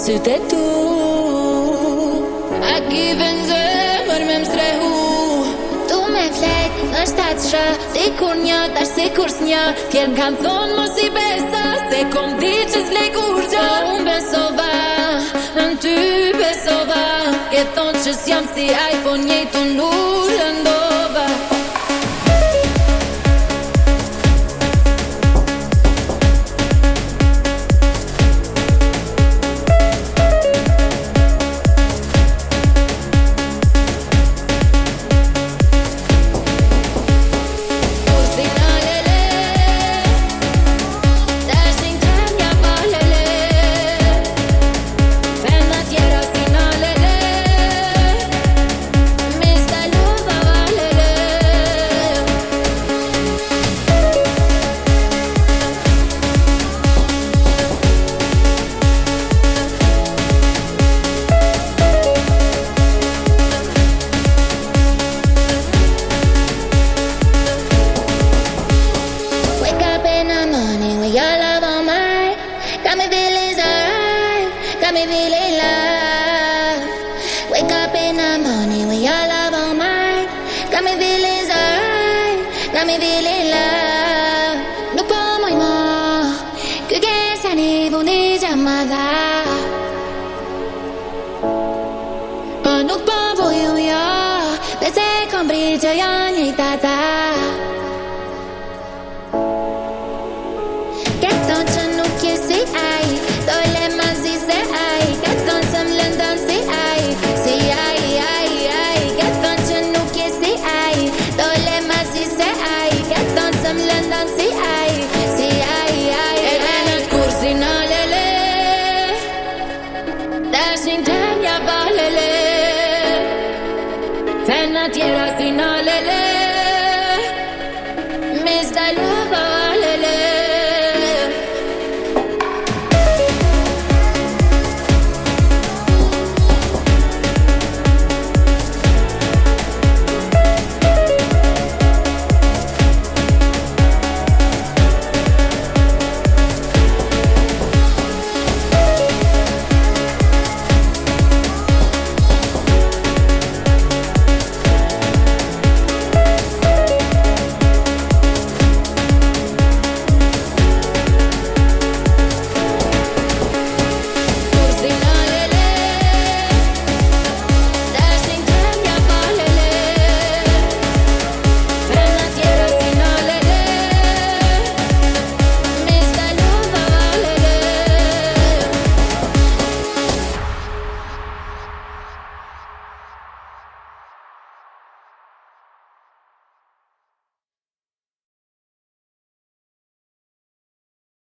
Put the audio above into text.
sytë e tu. A kiven zemër me mstrehu. Tu me flet, është atë shë, si kur një, tash si kur s'një. Tjerë m'kan thonë mos i besa, se kom di që s'vlej kur gjë. Unë besova, në ty besova, ke thonë që s'jam si iPhone, njejtu nuk lëndova. Your love on mine, got me feeling alright, got me feeling love. Wake up in the morning with your love on mine, got me feeling alright, got me feeling love. Nuk po moj mo, kërkesa një vundi gjamada. Nuk po voju jo, bese kom brit që janë njëjtata. Dashin temja valele, fena tjera si na lele. Mis dalu